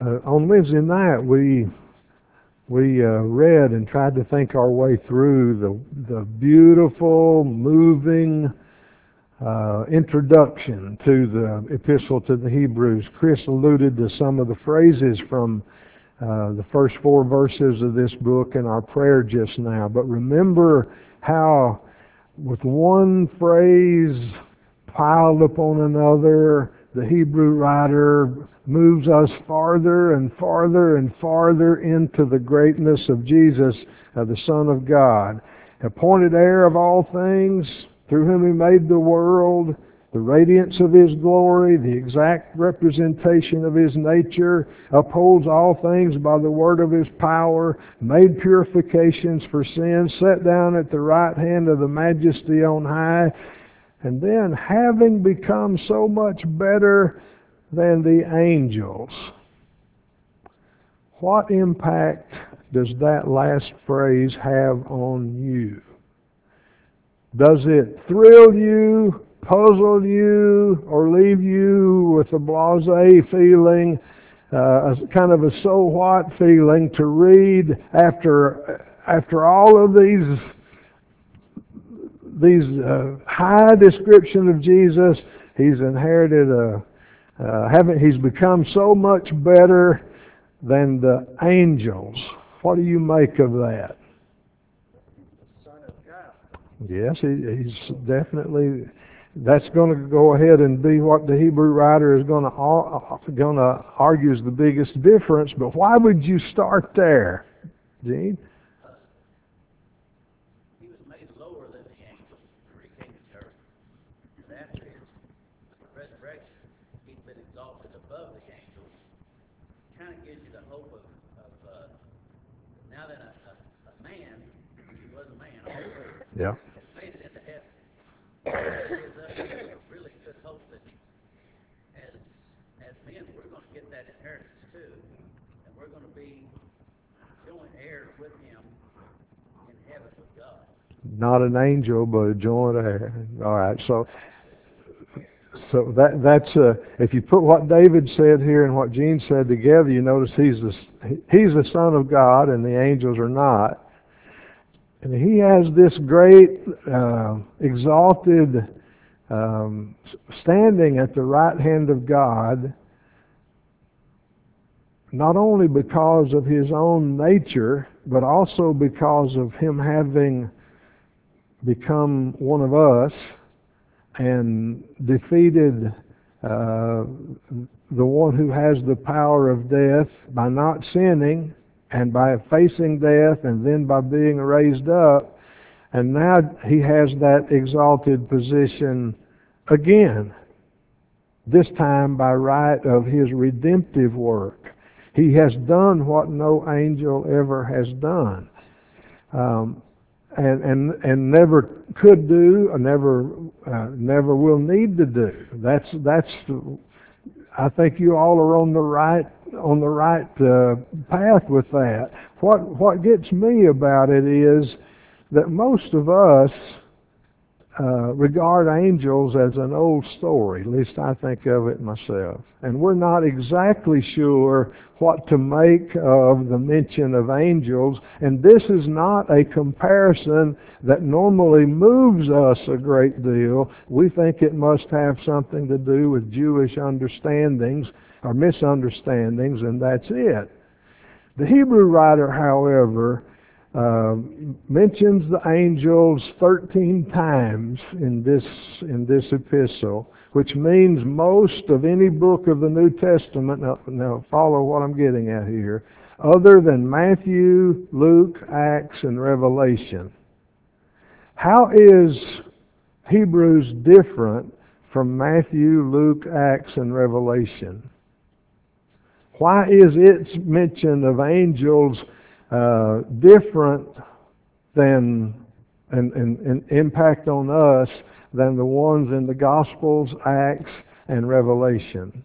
On Wednesday night, we read and tried to think our way through the beautiful, moving introduction to the epistle to the Hebrews. Chris alluded to some of the phrases from the first four verses of this book in our prayer just now. But remember how, with one phrase piled upon another, the Hebrew writer moves us farther and farther and farther into the greatness of Jesus, the Son of God, appointed heir of all things, through whom he made the world, the radiance of his glory, the exact representation of his nature, upholds all things by the word of his power, made purifications for sins, sat down at the right hand of the majesty on high, and then, having become so much better than the angels. What impact does that last phrase have on you? Does it thrill you, puzzle you, or leave you with a blasé feeling, a kind of a so what feeling to read after all of these high description of Jesus? He's inherited he's become so much better than the angels. What do you make of that? Yes, he's definitely. That's going to go ahead and be what the Hebrew writer is going to argue is the biggest difference. But why would you start there, Gene? He was made lower than the angels before he came to earth. And after his resurrection, he's been exalted above the angels. Kind of gives you the hope of now that a man, he was a man also, Yeah. has made it into heaven. It gives us a really good hope that as men, we're going to get that inheritance too. And we're going to be joint heirs with him in heaven with God. Not an angel, but a joint heir. All right. So that's if you put what David said here and what Gene said together, you notice he's the Son of God and the angels are not. And he has this great exalted standing at the right hand of God, not only because of his own nature, but also because of him having become one of us and defeated the one who has the power of death by not sinning and by facing death and then by being raised up. And now he has that exalted position again, this time by right of his redemptive work. He has done what no angel ever has done. And never could do, or never will need to do. That's. I think you all are on the right path with that. What gets me about it is that most of us regard angels as an old story. At least I think of it myself. And we're not exactly sure what to make of the mention of angels. And this is not a comparison that normally moves us a great deal. We think it must have something to do with Jewish understandings or misunderstandings, and that's it. The Hebrew writer, however, mentions the angels 13 times in this epistle, which means most of any book of the New Testament. Now follow what I'm getting at here. Other than Matthew, Luke, Acts, and Revelation. How is Hebrews different from Matthew, Luke, Acts, and Revelation? Why is its mention of angels different than and impact on us than the ones in the Gospels, Acts, and Revelation?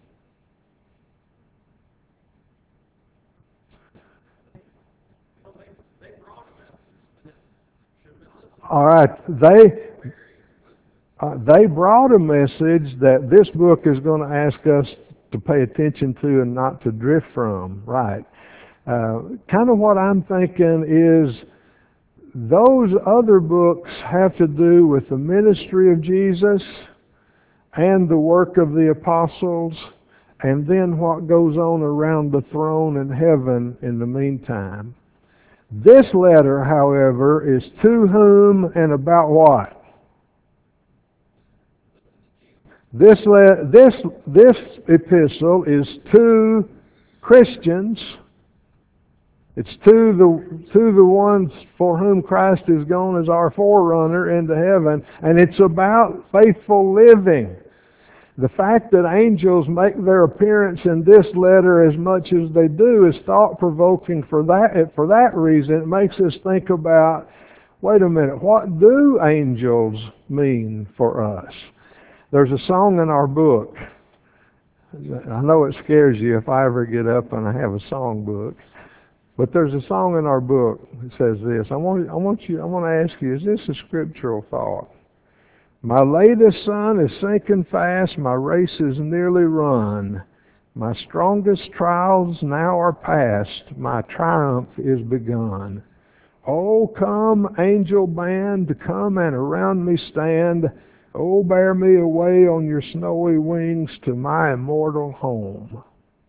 All right, they brought a message that this book is going to ask us to pay attention to and not to drift from. Right. Kind of what I'm thinking is those other books have to do with the ministry of Jesus and the work of the apostles, and then what goes on around the throne in heaven in the meantime. This letter, however, is to whom and about what? This epistle is to Christians. It's to the ones for whom Christ is gone as our forerunner into heaven, and it's about faithful living. The fact that angels make their appearance in this letter as much as they do is thought-provoking for that reason. It makes us think about, wait a minute, what do angels mean for us? There's a song in our book. I know it scares you if I ever get up and I have a song book. But there's a song in our book that says this. I want to ask you, is this a scriptural thought? My latest sun is sinking fast, my race is nearly run. My strongest trials now are past, my triumph is begun. Oh, come, angel band, come and around me stand. Oh, bear me away on your snowy wings to my immortal home.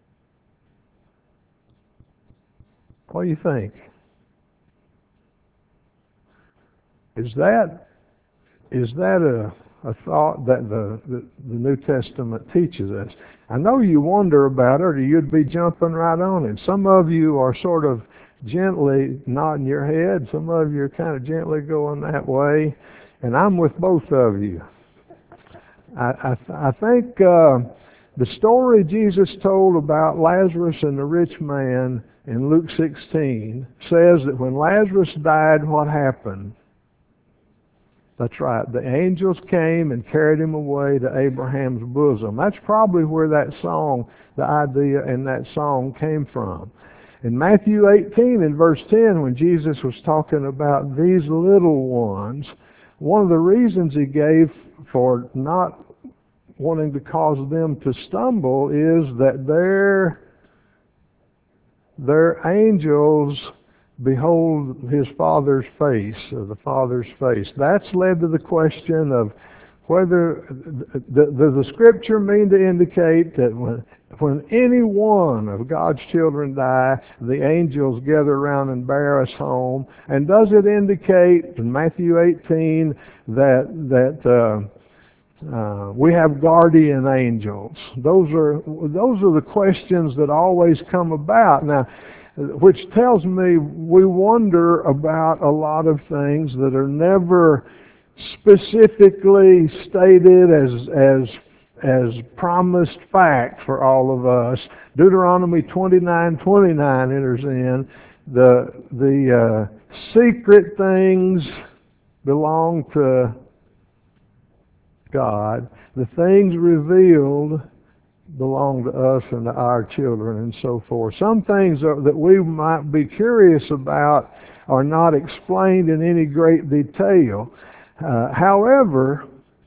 What do you think? Is that a thought that the New Testament teaches us? I know you wonder about it, or you'd be jumping right on it. Some of you are sort of gently nodding your head. Some of you are kind of gently going that way. And I'm with both of you. I think the story Jesus told about Lazarus and the rich man in Luke 16 says that when Lazarus died, what happened? That's right. The angels came and carried him away to Abraham's bosom. That's probably where that song, the idea in that song came from. In Matthew 18 in verse 10, when Jesus was talking about these little ones, one of the reasons he gave for not wanting to cause them to stumble is that their angels behold his Father's face, or the Father's face. That's led to the question of whether does the Scripture mean to indicate that when any one of God's children die, the angels gather around and bear us home? And does it indicate in Matthew 18 that we have guardian angels? Those are the questions that always come about. Now, which tells me we wonder about a lot of things that are never specifically stated as promised fact for all of us. Deuteronomy 29:29 enters in. The secret things belong to God. The things revealed belong to us and to our children and so forth. Some things that we might be curious about are not explained in any great detail. However,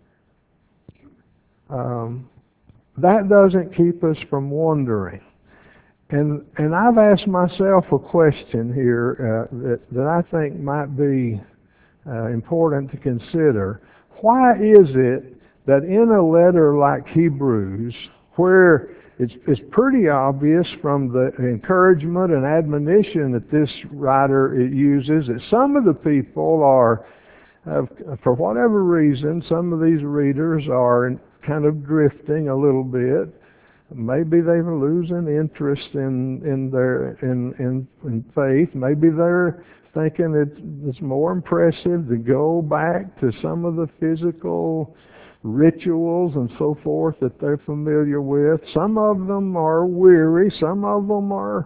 that doesn't keep us from wondering. And I've asked myself a question here that I think might be important to consider. Why is it that in a letter like Hebrews, where it's pretty obvious from the encouragement and admonition that this writer uses, that some of the people are, for whatever reason, some of these readers are kind of drifting a little bit. Maybe they're losing interest in faith. Maybe they're thinking it's more impressive to go back to some of the physical rituals and so forth that they're familiar with. Some of them are weary. Some of them are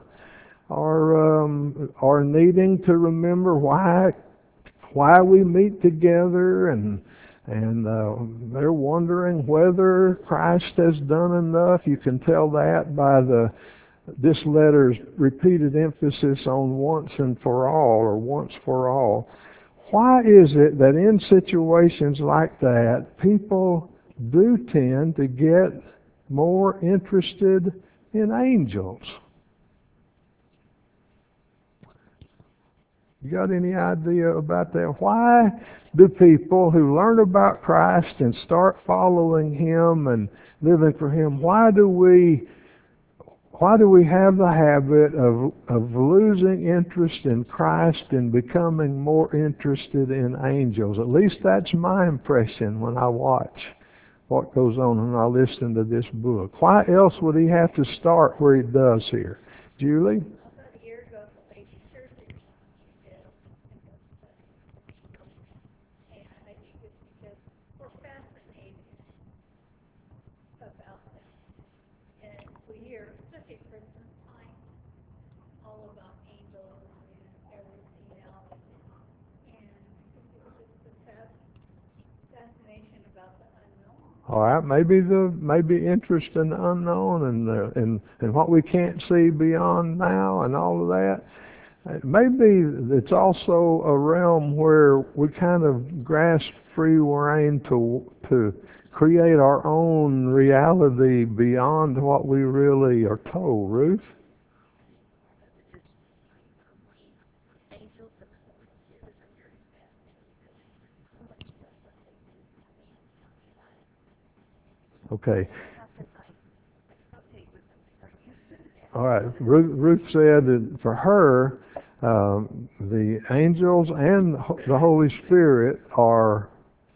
needing to remember why we meet together, and they're wondering whether Christ has done enough. You can tell that by this letter's repeated emphasis on once and for all, or once for all. Why is it that in situations like that, people do tend to get more interested in angels. You got any idea about that? Why do people who learn about Christ and start following Him and living for Him, why do we have the habit of losing interest in Christ and becoming more interested in angels? At least that's my impression when I watch what goes on and I listen to this book. Why else would he have to start where he does here? Julie? About a year ago, the lady shared their details and I think it's because we're fascinated about them. And we hear, especially at Christmas time, all about angels and everything else. And it's just the fascination about the unknown. All right, maybe interest in the unknown and what we can't see beyond now and all of that. Maybe it's also a realm where we kind of grasp free rein to create our own reality beyond what we really are told. Ruth? Okay. All right. Ruth said that for her, the angels and the Holy Spirit are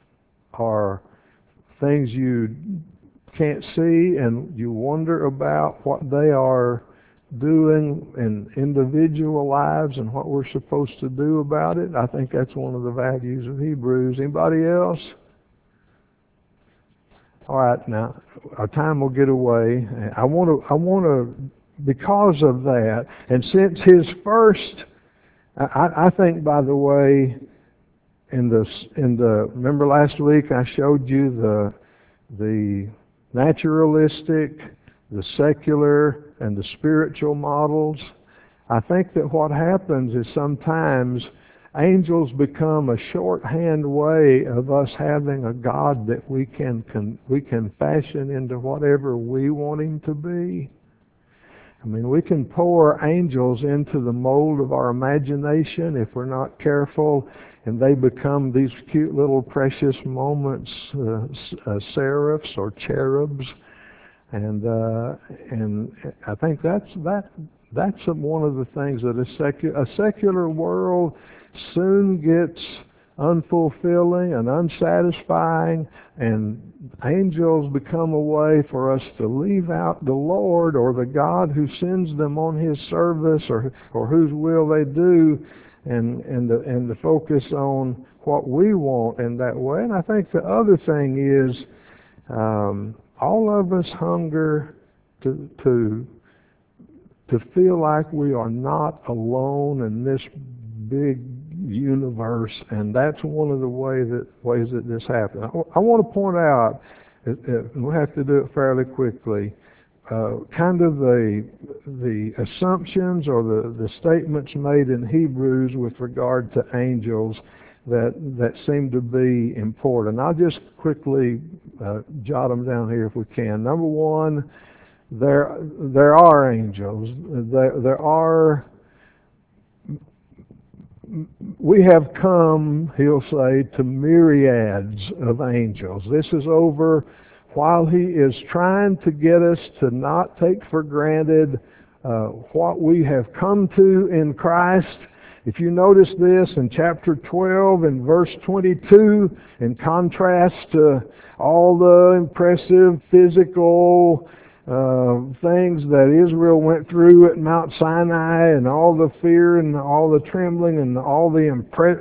things you can't see, and you wonder about what they are doing in individual lives and what we're supposed to do about it. I think that's one of the values of Hebrews. Anybody else? All right, now our time will get away. I want to, because of that, and since his first, I think, by the way, remember last week I showed you the naturalistic, the secular, and the spiritual models. I think that what happens is sometimes angels become a shorthand way of us having a God that we can fashion into whatever we want him to be. I mean, we can pour angels into the mold of our imagination if we're not careful, and they become these cute little precious moments, seraphs or cherubs, and I think that's one of the things that a secular world soon gets unfulfilling and unsatisfying, and angels become a way for us to leave out the Lord or the God who sends them on his service or whose will they do, and the focus on what we want in that way. And I think the other thing is all of us hunger to feel like we are not alone in this big universe, and that's one of the ways that this happens. I want to point out, and we'll have to do it fairly quickly, kind of the assumptions or the statements made in Hebrews with regard to angels that seem to be important. I'll just quickly jot them down here if we can. Number one, there are angels. We have come, he'll say, to myriads of angels. This is over while he is trying to get us to not take for granted what we have come to in Christ. If you notice this in chapter 12 and verse 22, in contrast to all the impressive physical things that Israel went through at Mount Sinai, and all the fear and all the trembling and all the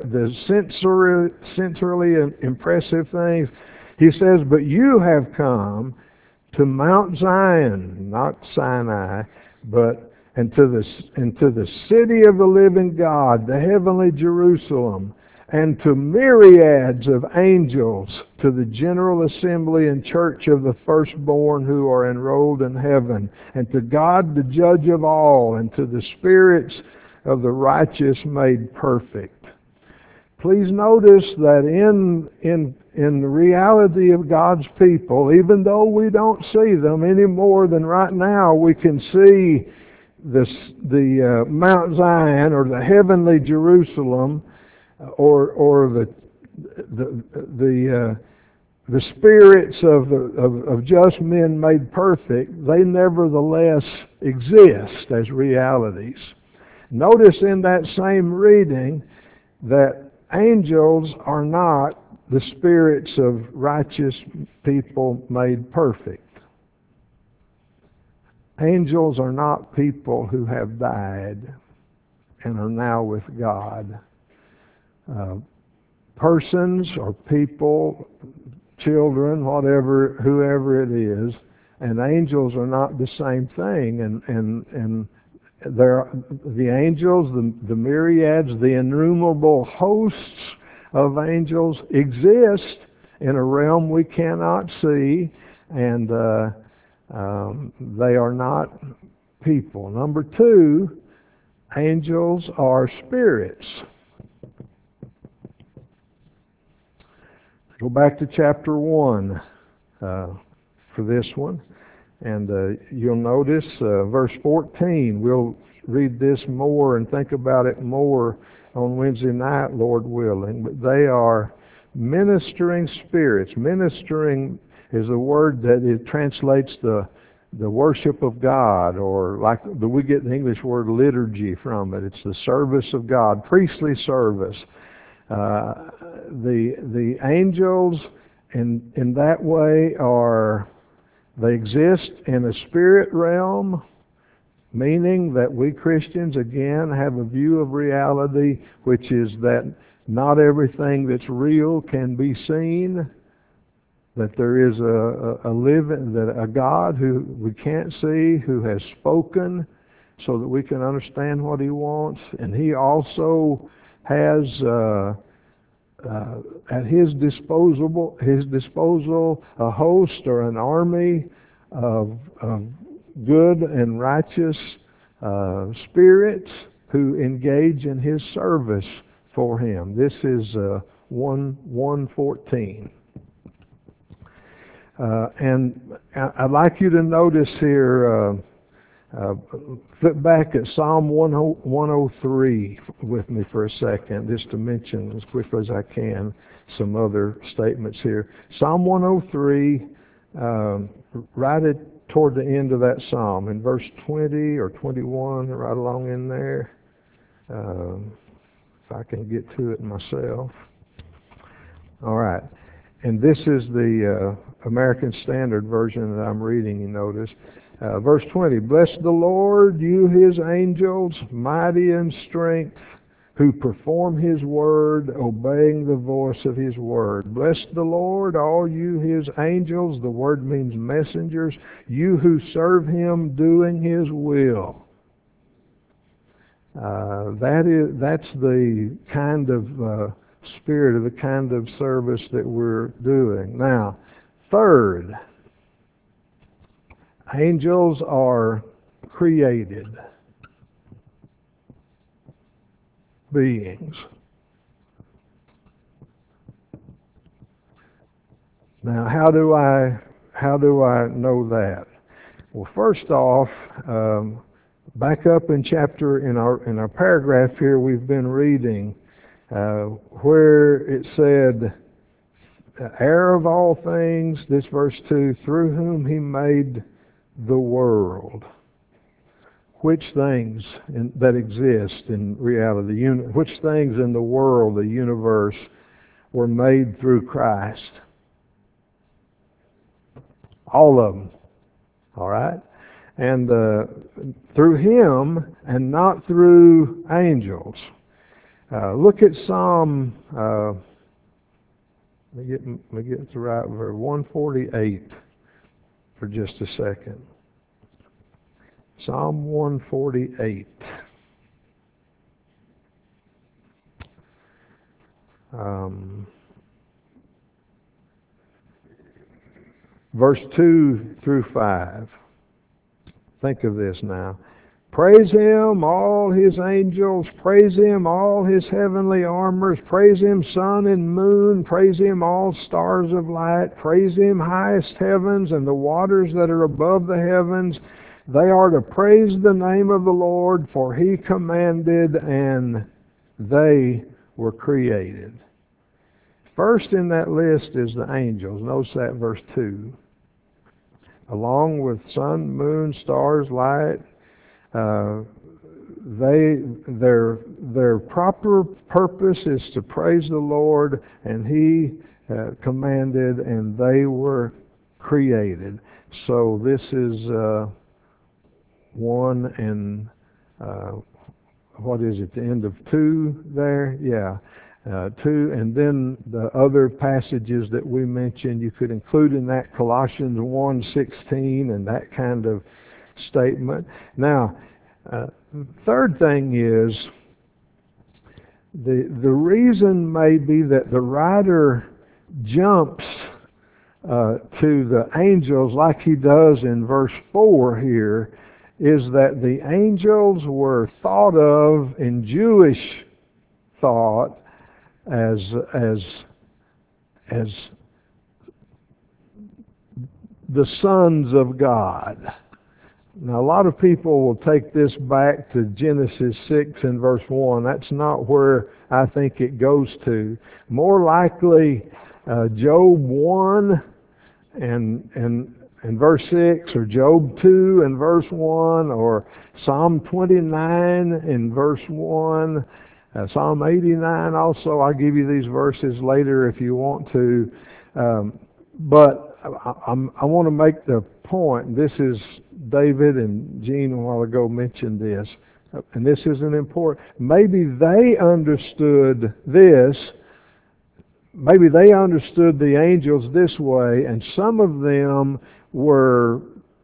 sensorily impressive things, he says, but you have come to Mount Zion, not Sinai, and to the city of the living God, the heavenly Jerusalem, and to myriads of angels, to the general assembly and church of the firstborn who are enrolled in heaven, and to God the judge of all, and to the spirits of the righteous made perfect. Please notice that in the reality of God's people, even though we don't see them any more than right now we can see the Mount Zion or the heavenly Jerusalem, or the spirits of just men made perfect. They nevertheless exist as realities. Notice in that same reading that angels are not the spirits of righteous people made perfect. Angels are not people who have died and are now with God. Persons or people, children, whatever, whoever it is, and angels are not the same thing. And the angels, the myriads, the innumerable hosts of angels exist in a realm we cannot see, and they are not people. Number two, angels are spirits. Go back to chapter 1 for this one, and you'll notice verse 14. We'll read this more and think about it more on Wednesday night, Lord willing. But they are ministering spirits. Ministering is a word that it translates the worship of God, or like we get the English word liturgy from it. It's the service of God, priestly service. The angels in that way they exist in a spirit realm, meaning that we Christians again have a view of reality, which is that not everything that's real can be seen, that there is a God who we can't see, who has spoken so that we can understand what He wants, and He also has at His disposal a host or an army of good and righteous spirits who engage in His service for Him. This is 1:14. And I'd like you to notice here, flip back at Psalm 103 with me for a second, just to mention as quickly as I can some other statements here. Psalm 103, right toward the end of that psalm, in verse 20 or 21, right along in there, if I can get to it myself. All right. And this is the American Standard Version that I'm reading, you notice. Verse 20, bless the Lord, you His angels, mighty in strength, who perform His word, obeying the voice of His word. Bless the Lord, all you His angels, the word means messengers, you who serve Him doing His will. That's the kind of spirit of the kind of service that we're doing. Now, third, angels are created beings. Now, how do I know that? Well, first off, back up in our paragraph here we've been reading, where it said, heir of all things, this verse 2, through whom He made the world. Which things that exist in reality, which things in the world, the universe, were made through Christ? All of them. All right? And through Him and not through angels. Look at Psalm, let me get to right verse 148 for just a second. Psalm 148. Verse 2 through 5. Think of this now. Praise him, all his angels. Praise him, all his heavenly armors. Praise him, sun and moon. Praise him, all stars of light. Praise him, highest heavens and the waters that are above the heavens. They are to praise the name of the Lord, for he commanded and they were created. First in that list is the angels. Notice that verse 2. Along with sun, moon, stars, light, their proper purpose is to praise the Lord, and he commanded and they were created. So this is 1 and what is it, the end of 2 there? Yeah. 2, and then the other passages that we mentioned, you could include in that Colossians 1:16 and that kind of statement. Now, third thing is, the reason may be that the writer jumps to the angels like he does in verse 4 here, is that the angels were thought of in Jewish thought as the sons of God. Now, a lot of people will take this back to Genesis 6 and verse 1. That's not where I think it goes to. More likely, Job 1 and verse 6, or Job 2 and verse 1, or Psalm 29 and verse 1. Psalm 89 also. I'll give you these verses later if you want to. But I want to make the point. This is David, and Gene a while ago mentioned this. And this is an important. Maybe they understood this. Maybe they understood the angels this way, and some of them were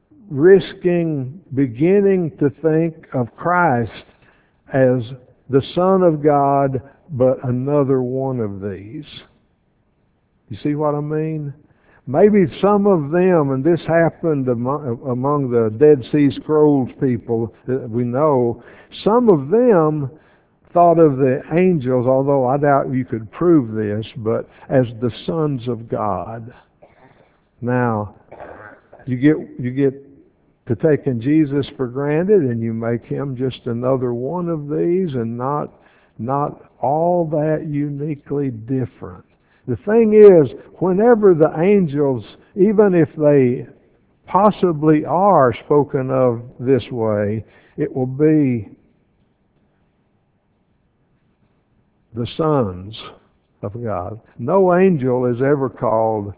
beginning to think of Christ as the Son of God, but another one of these. You see what I mean? Maybe some of them, and this happened among the Dead Sea Scrolls people that we know, some of them thought of the angels, although I doubt you could prove this, but as the sons of God. Now, you get to taking Jesus for granted, and you make him just another one of these, and not all that uniquely different. The thing is, whenever the angels, even if they possibly are spoken of this way, it will be the sons of God. No angel is ever called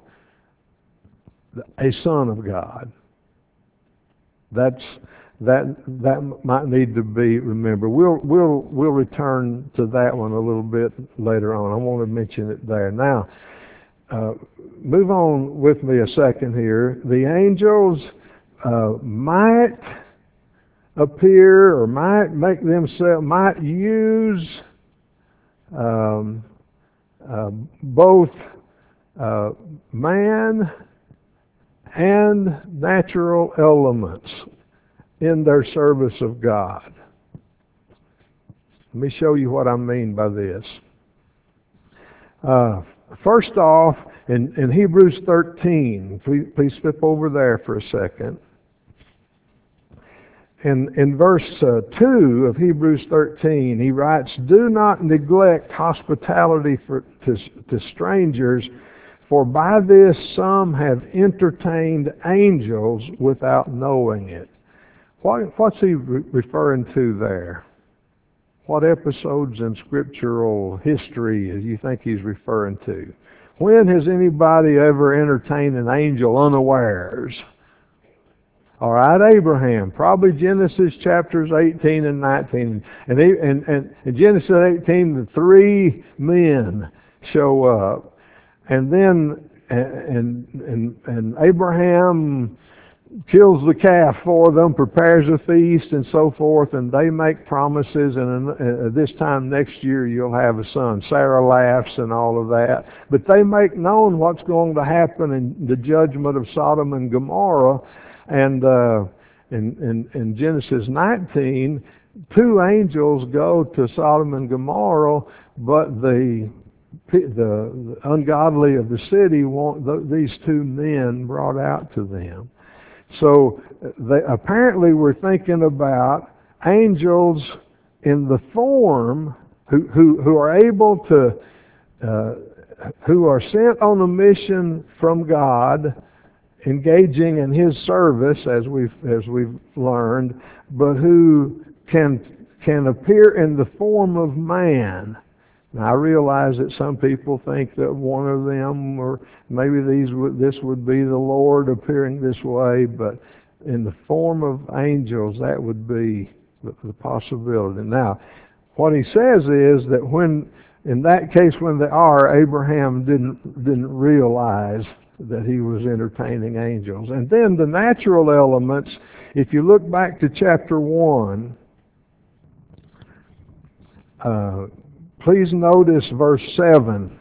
a son of God. That might need to be remembered. We'll return to that one a little bit later on. I want to mention it there. Now, move on with me a second here. The angels might appear, or might make themselves, might use both man and natural elements in their service of God. Let me show you what I mean by this. First off, in Hebrews 13, please flip over there for a second. In verse 2 of Hebrews 13, he writes, "Do not neglect hospitality to strangers, for by this some have entertained angels without knowing it." What's he referring to there? What episodes in scriptural history do you think he's referring to? When has anybody ever entertained an angel unawares? All right, Abraham, probably Genesis chapters 18 and 19. And in Genesis 18, the 3 men show up. And then and Abraham kills the calf for them, prepares a feast, and so forth, and they make promises, and this time next year you'll have a son. Sarah laughs and all of that. But they make known what's going to happen in the judgment of Sodom and Gomorrah, and in Genesis 19, two angels go to Sodom and Gomorrah, but the ungodly of the city want these two men brought out to them. So they apparently were thinking about angels in the form who are able to who are sent on a mission from God, engaging in His service as we've learned, but who can appear in the form of man. Now, I realize that some people think that one of them, or maybe this would be the Lord appearing this way, but in the form of angels, that would be the possibility. Now, what he says is that in that case, when they are, Abraham didn't realize that he was entertaining angels. And then the natural elements, if you look back to chapter 1, please notice verse 7.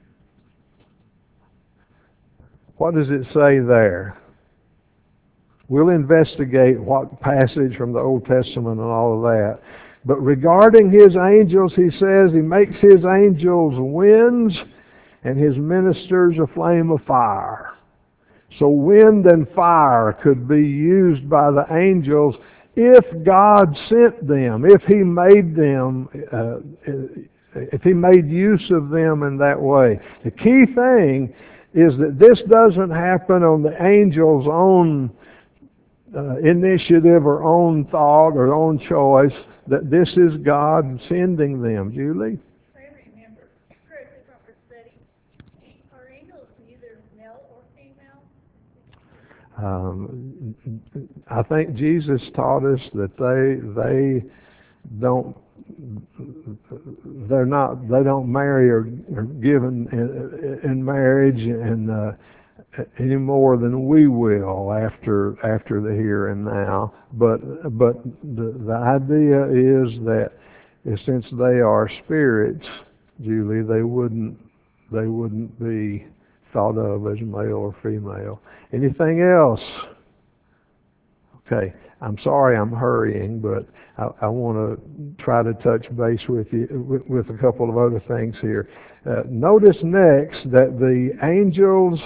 What does it say there? We'll investigate what passage from the Old Testament and all of that. But regarding His angels, He says He makes His angels winds and His ministers a flame of fire. So wind and fire could be used by the angels if God sent them, if He made them, if He made use of them in that way. The key thing is that this doesn't happen on the angel's own initiative or own thought or own choice, that this is God sending them. Julie? I remember correctly from our study, are angels neither male or female? I think Jesus taught us that they don't marry or given in marriage and any more than we will after the here and now. But the idea is that since they are spirits, Julie, they wouldn't be thought of as male or female. Anything else? Okay, I'm sorry I'm hurrying, but I want to try to touch base with you with a couple of other things here. Notice next that the angels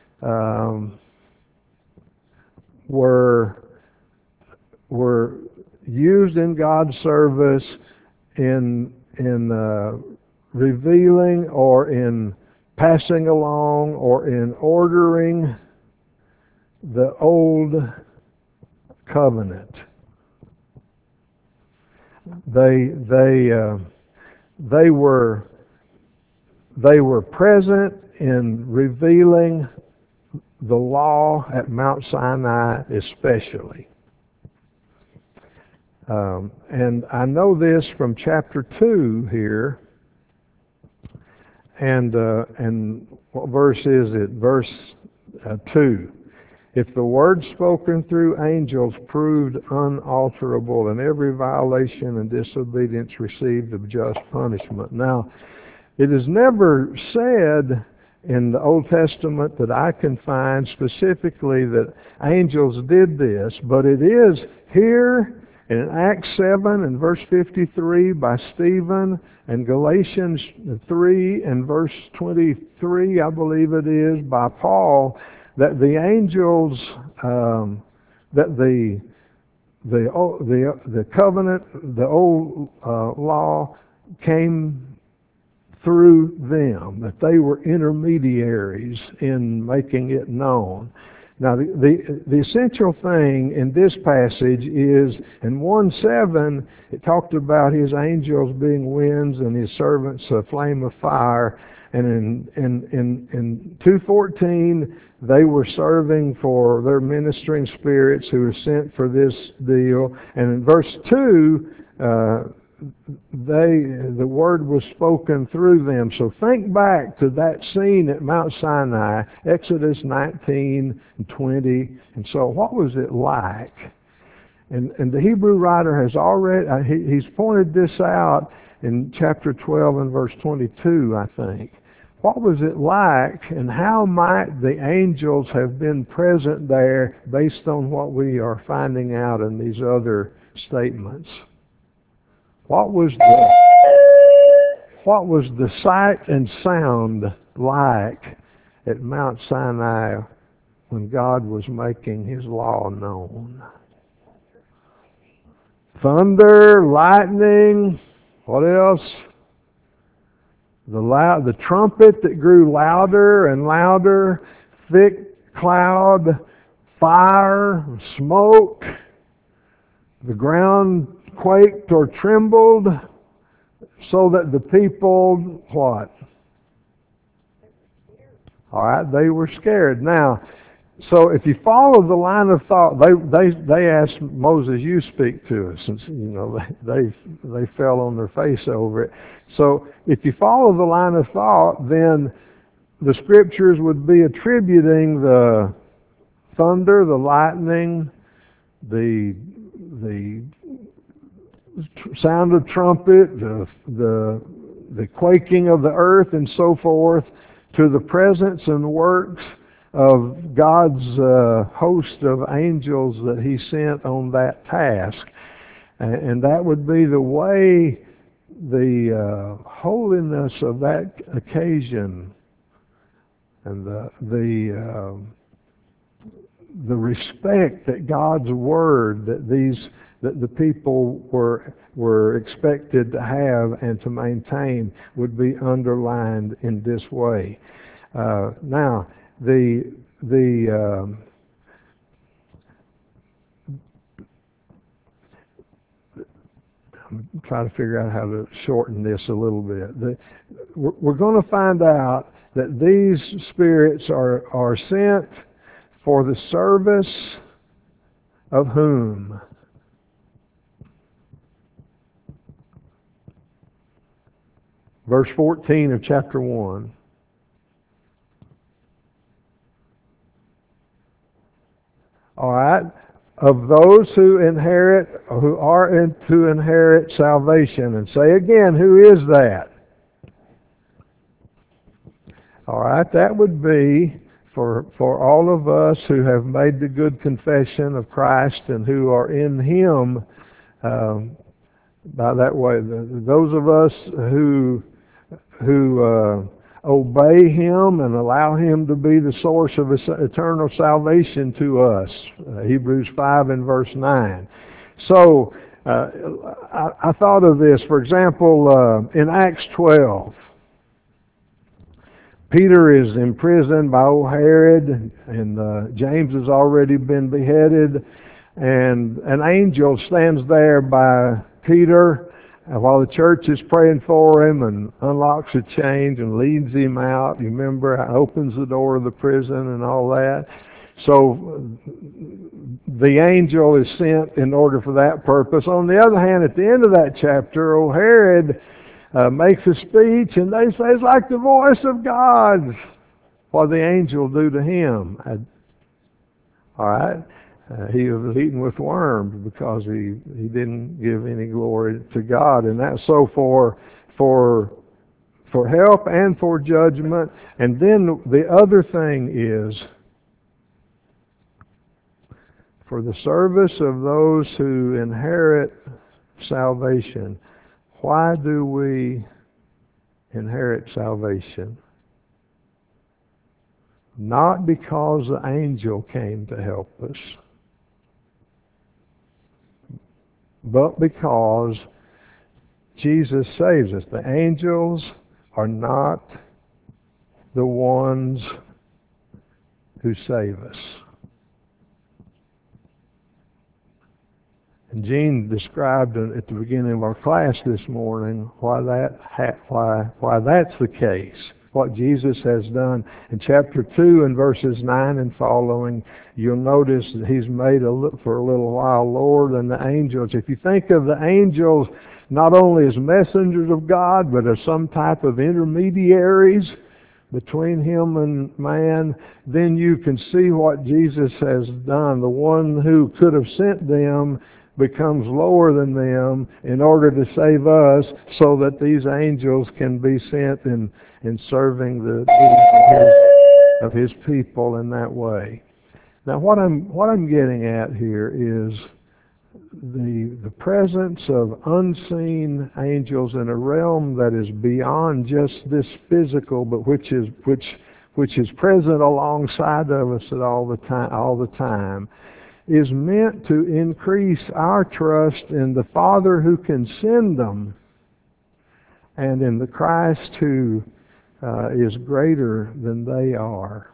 were used in God's service in revealing or in passing along or in ordering the old covenant. They were present in revealing the law at Mount Sinai especially. And I know this from chapter 2 here. And what verse is it? Verse 2. If the word spoken through angels proved unalterable, and every violation and disobedience received a just punishment. Now, it is never said in the Old Testament that I can find specifically that angels did this, but it is here in Acts 7 and verse 53 by Stephen, and Galatians 3 and verse 23, I believe it is, by Paul, that the angels, that the covenant, the old law came through them, that they were intermediaries in making it known. Now, the essential thing in this passage is, in 1:7, it talked about His angels being winds and His servants a flame of fire. And in 2:14, they were serving for their ministering spirits who were sent for this deal. And in verse 2, the word was spoken through them. So think back to that scene at Mount Sinai, Exodus 19 and 20. And so what was it like? And the Hebrew writer has already, he's pointed this out in chapter 12 and verse 22, I think. what was it like, and how might the angels have been present there based on what we are finding out in these other statements? What was the sight and sound like at Mount Sinai when God was making His law known? Thunder, lightning, what else? The trumpet that grew louder and louder, thick cloud, fire, smoke, the ground quaked or trembled, so that the people, what? All right, they were scared. Now, so if you follow the line of thought, they asked Moses, "You speak to us," since they fell on their face over it. So if you follow the line of thought, then the scriptures would be attributing the thunder, the lightning, the sound of trumpet, the quaking of the earth, and so forth, to the presence and works of God's host of angels that He sent on that task. And that would be the way the holiness of that occasion and the respect that God's word that the people were expected to have and to maintain would be underlined in this way. Now, I'm trying to figure out how to shorten this a little bit. We're going to find out that these spirits are sent for the service of whom? Verse 14 of chapter 1. All right, of those who are to inherit salvation. And say again, who is that? All right, that would be for all of us who have made the good confession of Christ and who are in Him. By that way, those of us who obey Him and allow Him to be the source of eternal salvation to us. Hebrews 5 and verse 9. So, I thought of this, for example, in Acts 12. Peter is imprisoned by old Herod, and James has already been beheaded, and an angel stands there by Peter while the church is praying for him and unlocks a chain and leads him out. You remember, opens the door of the prison and all that. So the angel is sent in order for that purpose. On the other hand, at the end of that chapter, old Herod makes a speech, and they say it's like the voice of God. What the angel do to him? All right. He was eaten with worms because he didn't give any glory to God, and that's so for help and for judgment. And then the other thing is for the service of those who inherit salvation. Why do we inherit salvation? Not because the angel came to help us, but because Jesus saves us. The angels are not the ones who save us. And Gene described at the beginning of our class this morning why that's the case. What Jesus has done. In chapter 2 and verses 9 and following, you'll notice that He's made for a little while lower than the angels. If you think of the angels not only as messengers of God, but as some type of intermediaries between Him and man, then you can see what Jesus has done. The one who could have sent them becomes lower than them in order to save us, so that these angels can be sent in serving the needs of his people in that way. Now, what I'm getting at here is the presence of unseen angels in a realm that is beyond just this physical, but which is present alongside of us at all the time, is meant to increase our trust in the Father who can send them, and in the Christ who is greater than they are.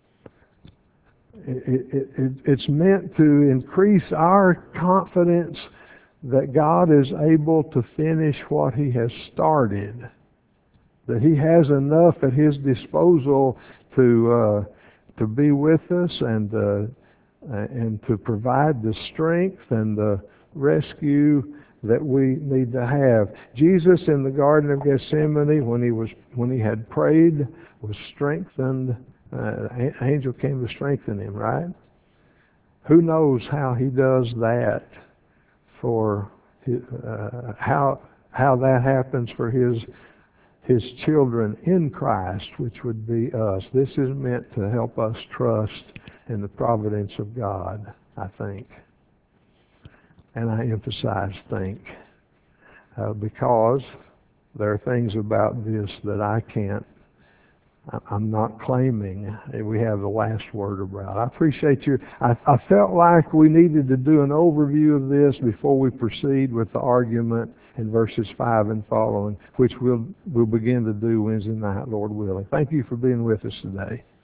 It's meant to increase our confidence that God is able to finish what he has started, that he has enough at his disposal to be with us and to provide the strength and the rescue that we need to have. Jesus in the Garden of Gethsemane, when he had prayed, was strengthened. An angel came to strengthen him, right? Who knows how he does that for how that happens for his children in Christ, which would be us. This is meant to help us trust in the providence of God, I think. And I emphasize think, because there are things about this that I'm not claiming we have the last word about. I appreciate you. I felt like we needed to do an overview of this before we proceed with the argument in verses 5 and following, which we'll begin to do Wednesday night, Lord willing. Thank you for being with us today.